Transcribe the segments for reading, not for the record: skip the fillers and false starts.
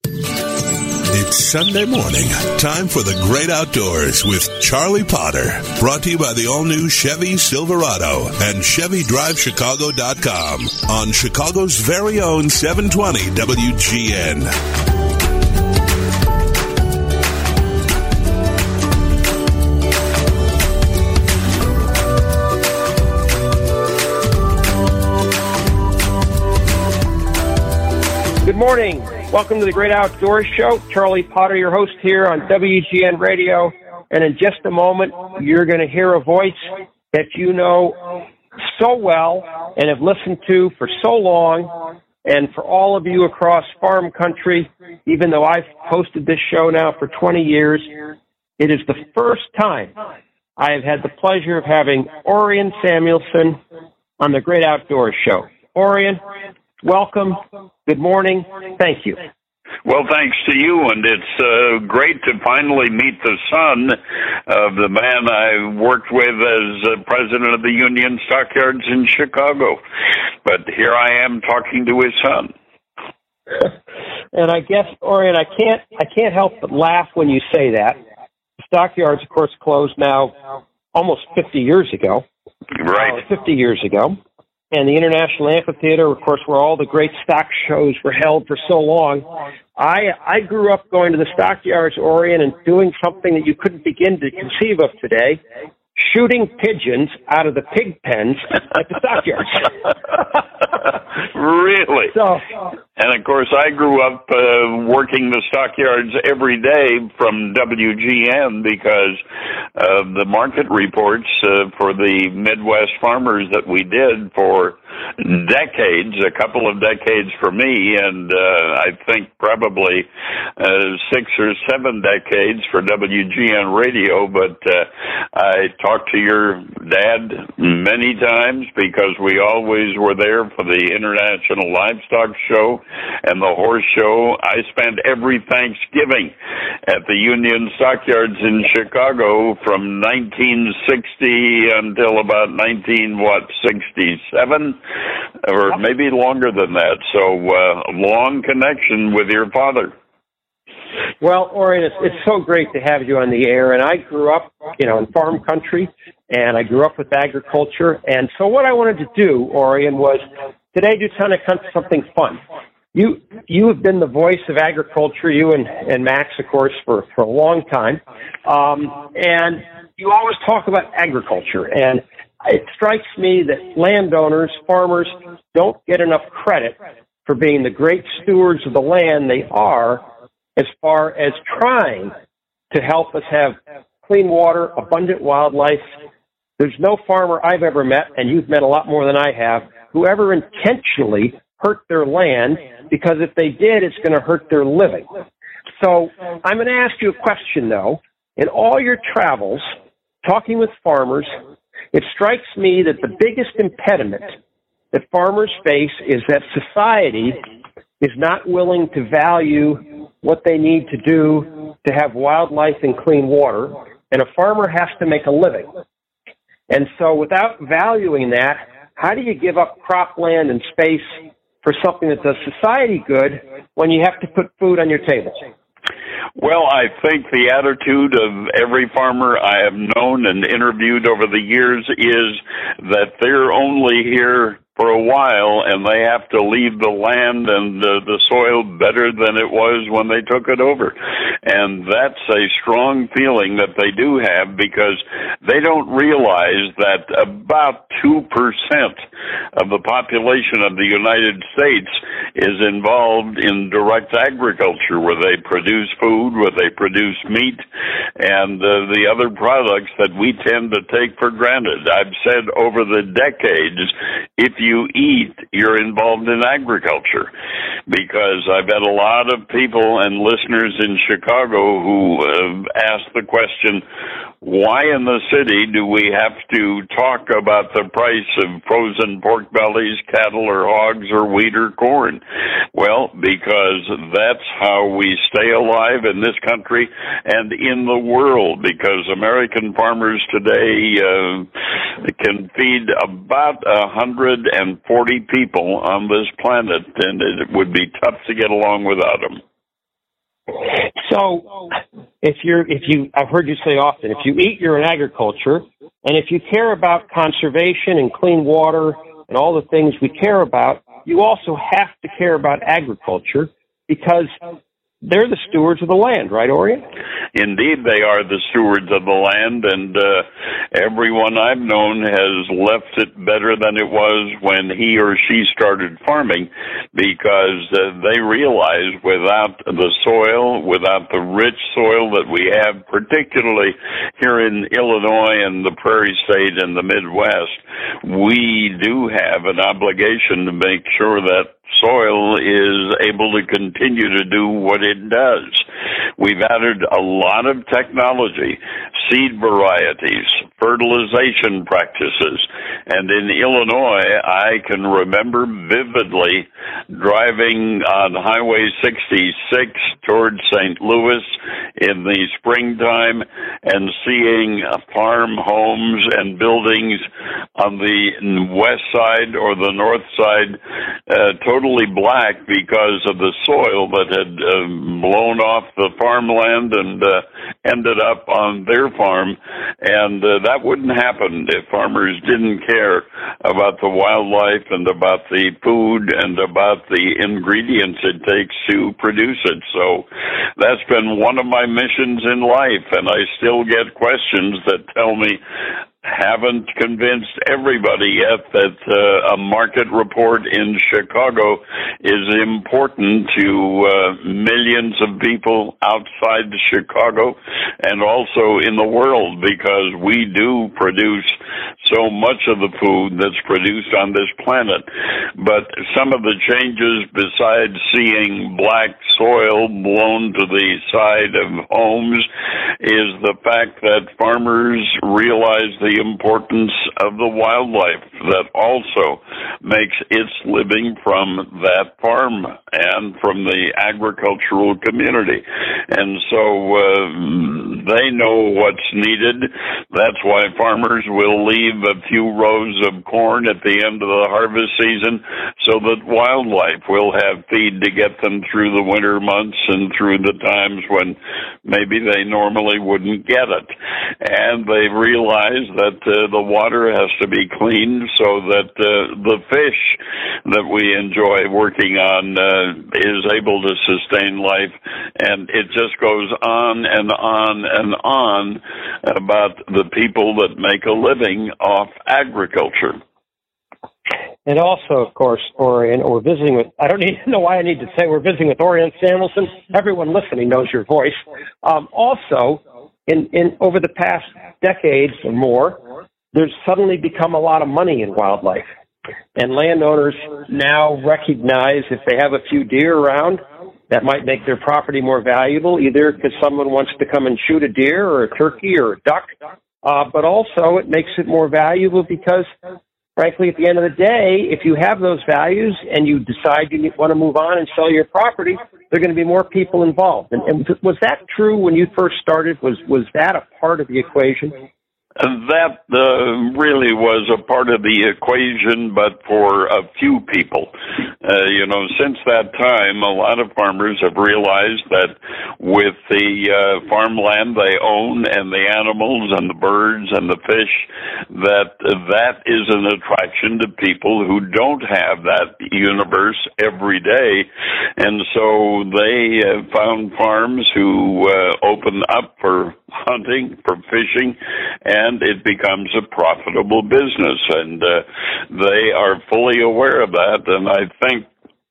It's Sunday morning. Time for the great outdoors with Charlie Potter. Brought to you by the all-new Chevy Silverado and ChevyDriveChicago.com on Chicago's very own 720 WGN. Good morning. Welcome to the Great Outdoors Show. Charlie Potter, your host here on WGN Radio. And in just a moment, you're going to hear a voice that you know so well and have listened to for so long. And for all of you across farm country, even though I've hosted this show now for 20 years, it is the first time I have had the pleasure of having Orion Samuelson on the Great Outdoors Show. Orion, welcome. Good morning. Thank you. Well, thanks to you, and it's great to finally meet the son of the man I worked with as president of the Union Stockyards in Chicago. But here I am talking to his son. And I guess, Orion, I can't help but laugh when you say that. The Stockyards, of course, closed now almost 50 years ago. Right. 50 years ago. And the International Amphitheater, of course, where all the great stock shows were held for so long. I grew up going to the Stockyards, Orion, and doing something that you couldn't begin to conceive of today, shooting pigeons out of the pig pens at the Stockyards. Really? So, and, of course, I grew up working the Stockyards every day from WGN because of the market reports for the Midwest farmers that we did for decades, a couple of decades for me, and I think probably 6 or 7 decades for WGN Radio. But I talked to your dad many times because we always were there for the International Livestock Show and the Horse Show. I spent every Thanksgiving at the Union Stockyards in Chicago from 1960 until about 1967, or maybe longer than that. So a long connection with your father. Well, Orion, it's so great to have you on the air. And I grew up, in farm country, and I grew up with agriculture. And so what I wanted to do, Orion, was today do kind of something fun. You have been the voice of agriculture, you and Max, of course, for a long time. And you always talk about agriculture. And it strikes me that landowners, farmers, don't get enough credit for being the great stewards of the land they are as far as trying to help us have clean water, abundant wildlife. There's no farmer I've ever met, and you've met a lot more than I have, who ever intentionally hurt their land, because if they did, it's going to hurt their living. So I'm going to ask you a question, though. In all your travels, talking with farmers, it strikes me that the biggest impediment that farmers face is that society is not willing to value what they need to do to have wildlife and clean water, and a farmer has to make a living. And so without valuing that, how do you give up cropland and space for something that does society good when you have to put food on your table? Well, I think the attitude of every farmer I have known and interviewed over the years is that they're only here for a while, and they have to leave the land and the soil better than it was when they took it over. And that's a strong feeling that they do have, because they don't realize that about 2% of the population of the United States is involved in direct agriculture, where they produce food, where they produce meat, and the other products that we tend to take for granted. I've said over the decades, if you eat, you're involved in agriculture, because I've had a lot of people and listeners in Chicago who ask the question, why in the city do we have to talk about the price of frozen pork bellies, cattle or hogs or wheat or corn? Well, because that's how we stay alive in this country and in the world, because American farmers today can feed about 140 people on this planet, and it would be tough to get along without them. So I've heard you say often, if you eat, you're in agriculture, and if you care about conservation and clean water and all the things we care about, you also have to care about agriculture because they're the stewards of the land, right, Orion? Indeed, they are the stewards of the land, and everyone I've known has left it better than it was when he or she started farming, because they realize without the soil, without the rich soil that we have, particularly here in Illinois and the Prairie State and the Midwest, we do have an obligation to make sure that soil is able to continue to do what it does. We've added a lot of technology, seed varieties, fertilization practices, and in Illinois, I can remember vividly driving on Highway 66 towards St. Louis in the springtime and seeing farm homes and buildings on the west side or the north side totally black because of the soil that had blown off the farmland and ended up on their farm. And that wouldn't happen if farmers didn't care about the wildlife and about the food and about the ingredients it takes to produce it. So that's been one of my missions in life, and I still get questions that tell me haven't convinced everybody yet that a market report in Chicago is important to millions of people outside Chicago and also in the world, because we do produce so much of the food that's produced on this planet. But some of the changes, besides seeing black soil blown to the side of homes, is the fact that farmers realize the importance of the wildlife that also makes its living from that farm and from the agricultural community. And so they know what's needed. That's why farmers will leave a few rows of corn at the end of the harvest season so that wildlife will have feed to get them through the winter months and through the times when maybe they normally wouldn't get it. And they realize that the water has to be cleaned so that the fish that we enjoy working on is able to sustain life. And it just goes on and on and on about the people that make a living off agriculture. And also, of course, Orion, we're visiting with, I don't even know why I need to say we're visiting with Orion Samuelson. Everyone listening knows your voice. Also, in over the past decades or more, there's suddenly become a lot of money in wildlife. And landowners now recognize if they have a few deer around, that might make their property more valuable, either because someone wants to come and shoot a deer or a turkey or a duck, but also it makes it more valuable because, frankly, at the end of the day, if you have those values and you decide you want to move on and sell your property, there are going to be more people involved. And was that true when you first started? Was that a part of the equation? That really was a part of the equation, but for a few people. Since that time, a lot of farmers have realized that with the farmland they own and the animals and the birds and the fish, that is an attraction to people who don't have that universe every day. And so they found farms who open up for hunting, for fishing, and it becomes a profitable business, and they are fully aware of that, and I think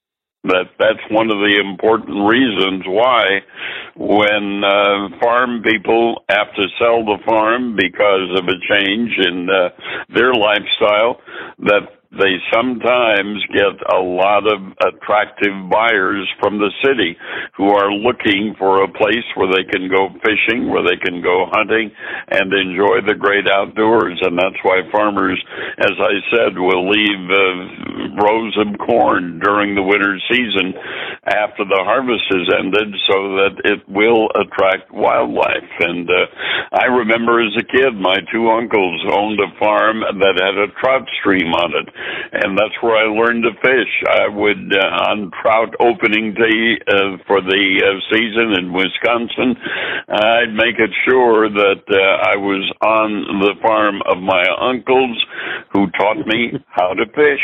that's one of the important reasons why when farm people have to sell the farm because of a change in their lifestyle, that they sometimes get a lot of attractive buyers from the city who are looking for a place where they can go fishing, where they can go hunting, and enjoy the great outdoors. And that's why farmers, as I said, will leave rows of corn during the winter season after the harvest is ended so that it will attract wildlife. And I remember as a kid, my two uncles owned a farm that had a trout stream on it. and that's where I learned to fish. I would, on trout opening day for the season in Wisconsin, I'd make it sure that I was on the farm of my uncles who taught me how to fish.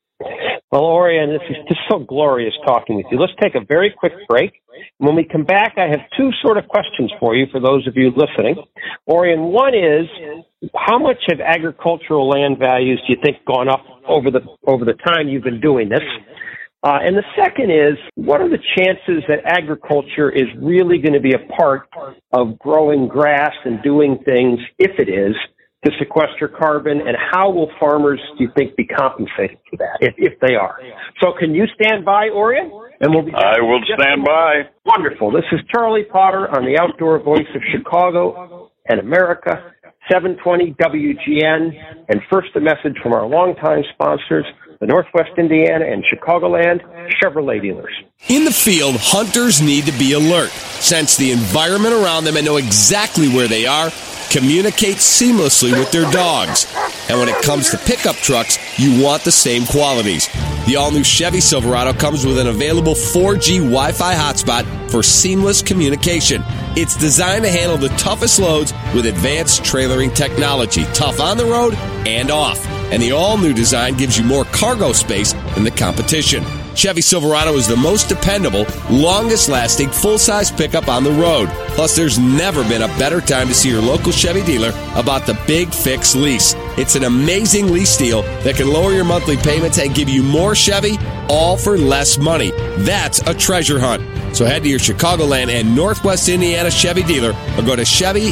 Well, Orion, this is just so glorious talking with you. Let's take a very quick break. When we come back, I have two sort of questions for you, for those of you listening. Orion, one is, how much have agricultural land values, do you think, gone up over the time you've been doing this? And the second is, what are the chances that agriculture is really going to be a part of growing grass and doing things, if it is, to sequester carbon, and how will farmers, do you think, be compensated for that, if they are? So can you stand by, Orion? And we'll be I will stand by. Wonderful. This is Charlie Potter on the Outdoor Voice of Chicago and America, 720 WGN. And first, a message from our longtime sponsors, the Northwest Indiana and Chicagoland Chevrolet dealers. In the field, hunters need to be alert, sense the environment around them, and know exactly where they are, communicate seamlessly with their dogs. And when it comes to pickup trucks, you want the same qualities. The all-new Chevy Silverado comes with an available 4G Wi-Fi hotspot for seamless communication. It's designed to handle the toughest loads with advanced trailering technology, tough on the road and off. And the all-new design gives you more cargo space than the competition. Chevy Silverado is the most dependable, longest-lasting, full-size pickup on the road. Plus, there's never been a better time to see your local Chevy dealer about the Big Fix lease. It's an amazing lease deal that can lower your monthly payments and give you more Chevy, all for less money. That's a treasure hunt. So head to your Chicagoland and Northwest Indiana Chevy dealer or go to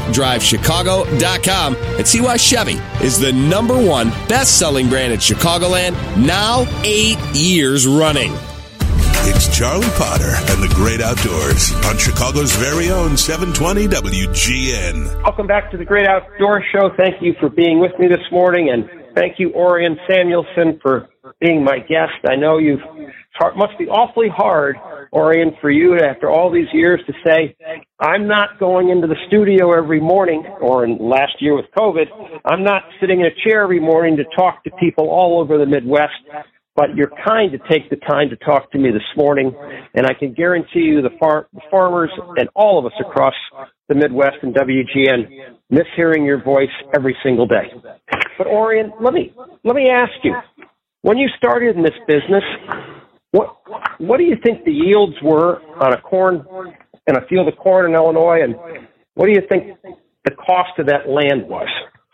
ChevyDriveChicago.com and see why Chevy is the #1 best-selling brand in Chicagoland, now 8 years running. It's Charlie Potter and the Great Outdoors on Chicago's very own 720 WGN. Welcome back to the Great Outdoors Show. Thank you for being with me this morning, and thank you, Orion Samuelson, for being my guest. I know it must be awfully hard, Orion, for you after all these years to say, I'm not going into the studio every morning, or in last year with COVID, I'm not sitting in a chair every morning to talk to people all over the Midwest, but you're kind to take the time to talk to me this morning, and I can guarantee you the farmers and all of us across the Midwest and WGN miss hearing your voice every single day. But Orion, let me ask you, when you started in this business, what do you think the yields were on a field of corn in Illinois, and what do you think the cost of that land was?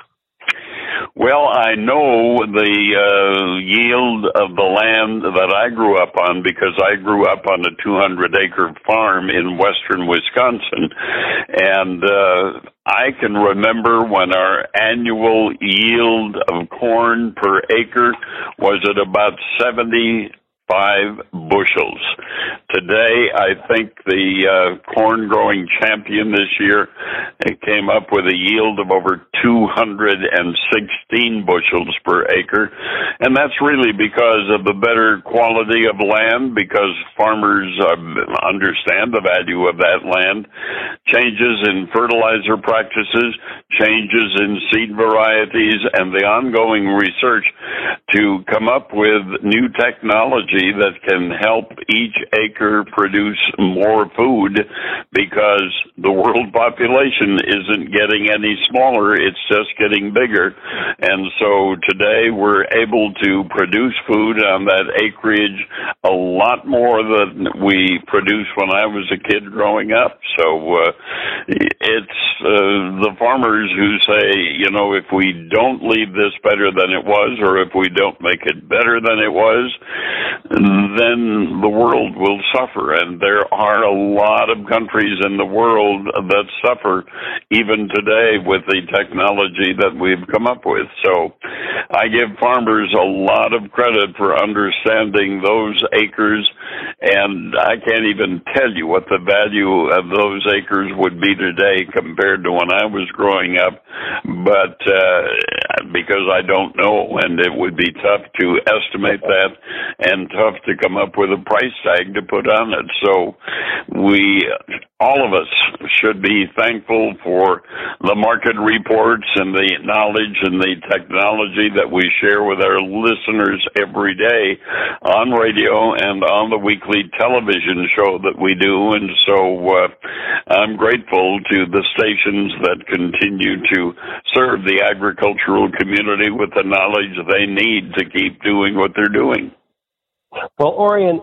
Well, I know the yield of the land that I grew up on, because I grew up on a 200-acre farm in western Wisconsin, and I can remember when our annual yield of corn per acre was at about 75 bushels. Today, I think the corn growing champion this year came up with a yield of over 216 bushels per acre. And that's really because of the better quality of land, because farmers understand the value of that land. Changes in fertilizer practices, changes in seed varieties, and the ongoing research to come up with new technology that can help each acre produce more food, because the world population isn't getting any smaller, it's just getting bigger. And so today we're able to produce food on that acreage a lot more than we produced when I was a kid growing up. So it's the farmers who say, if we don't leave this better than it was, or if we don't make it better than it was, then the world will suffer. And there are a lot of countries in the world that suffer even today with the technology that we've come up with. So I give farmers a lot of credit for understanding those acres, and I can't even tell you what the value of those acres would be today compared to when I was growing up, but because I don't know, and it would be tough to estimate that and tough to come up with a price tag to put on it. So all of us should be thankful for the market reports and the knowledge and the technology that we share with our listeners every day on radio and on the weekly television show that we do. And so I'm grateful to the stations that continue to serve the agricultural community with the knowledge they need to keep doing what they're doing. Well, Orion,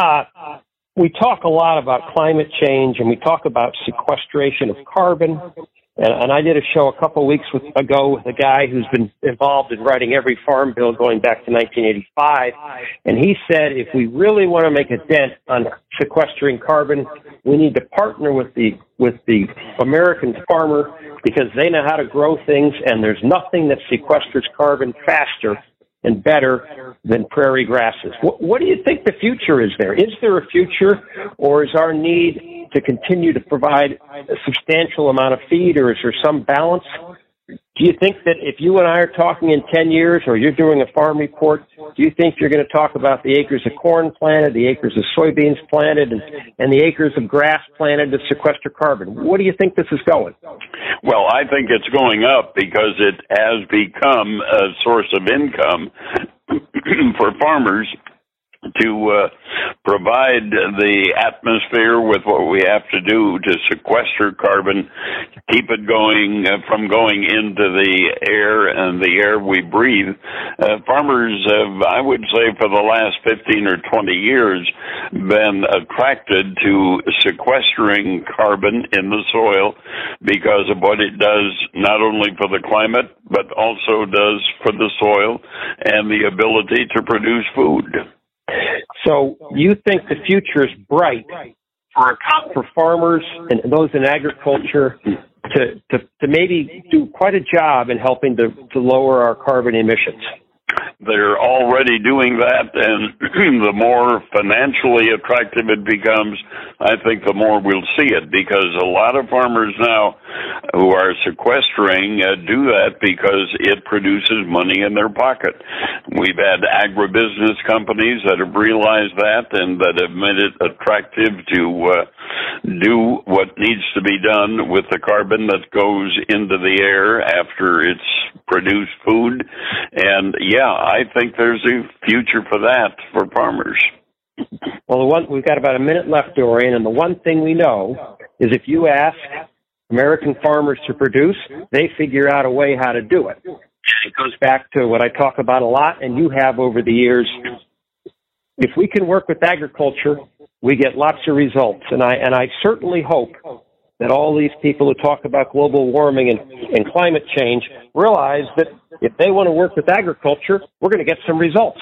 we talk a lot about climate change, and we talk about sequestration of carbon. And I did a show a couple of weeks ago with a guy who's been involved in writing every farm bill going back to 1985. And he said if we really want to make a dent on sequestering carbon, we need to partner with the American farmer, because they know how to grow things, and there's nothing that sequesters carbon faster and better than prairie grasses. What do you think the future is there? Is there a future, or is our need to continue to provide a substantial amount of feed, or is there some balance? Do you think that if you and I are talking in 10 years, or you're doing a farm report, do you think you're going to talk about the acres of corn planted, the acres of soybeans planted, and the acres of grass planted to sequester carbon? What do you think this is going? Well, I think it's going up because it has become a source of income for farmers to provide the atmosphere with what we have to do to sequester carbon, keep it going from going into the air and the air we breathe. Farmers have, I would say, for the last 15 or 20 years, been attracted to sequestering carbon in the soil because of what it does not only for the climate, but also does for the soil and the ability to produce food. So you think the future is bright for farmers and those in agriculture to maybe do quite a job in helping to lower our carbon emissions? They're already doing that, and the more financially attractive it becomes, I think the more we'll see it, because a lot of farmers now who are sequestering do that because it produces money in their pocket. We've had agribusiness companies that have realized that and that have made it attractive to do what needs to be done with the carbon that goes into the air after it's produced food. And yeah, I think there's a future for that for farmers. Well, we've got about a minute left, Dorian, and the one thing we know is if you ask American farmers to produce, they figure out a way how to do it. It goes back to what I talk about a lot, and you have over the years. If we can work with agriculture, we get lots of results, and I certainly hope that all these people who talk about global warming and climate change realize that if they want to work with agriculture, we're going to get some results.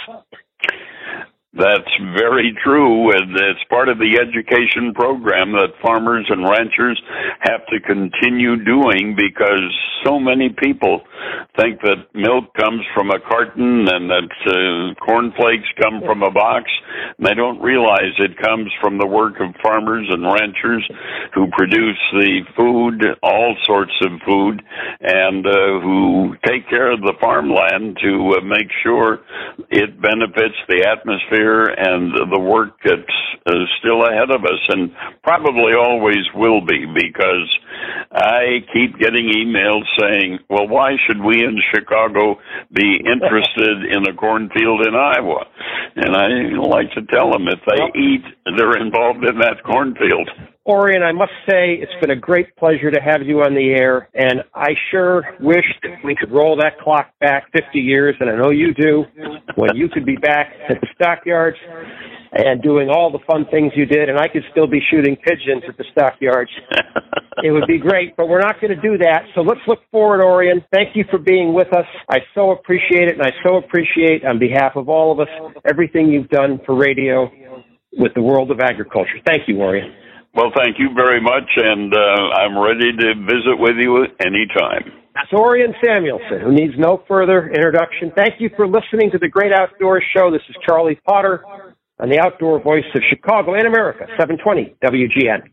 That's very true, and it's part of the education program that farmers and ranchers have to continue doing, because so many people think that milk comes from a carton and that cornflakes come from a box. And they don't realize it comes from the work of farmers and ranchers who produce the food, all sorts of food, and who take care of the farmland to make sure it benefits the atmosphere and the work that's still ahead of us, and probably always will be, because I keep getting emails saying, well, why should we in Chicago be interested in a cornfield in Iowa? And I like to tell them if they eat, they're involved in that cornfield. Orion, I must say it's been a great pleasure to have you on the air, and I sure wish that we could roll that clock back 50 years, and I know you do, when you could be back at the stockyards and doing all the fun things you did, and I could still be shooting pigeons at the stockyards. It would be great, but we're not going to do that, so let's look forward, Orion. Thank you for being with us. I so appreciate it, and I so appreciate, on behalf of all of us, everything you've done for radio with the world of agriculture. Thank you, Orion. Well, thank you very much, and I'm ready to visit with you anytime. That's Orion Samuelson, who needs no further introduction. Thank you for listening to the Great Outdoors Show. This is Charlie Potter on the Outdoor Voice of Chicago and America, 720 WGN.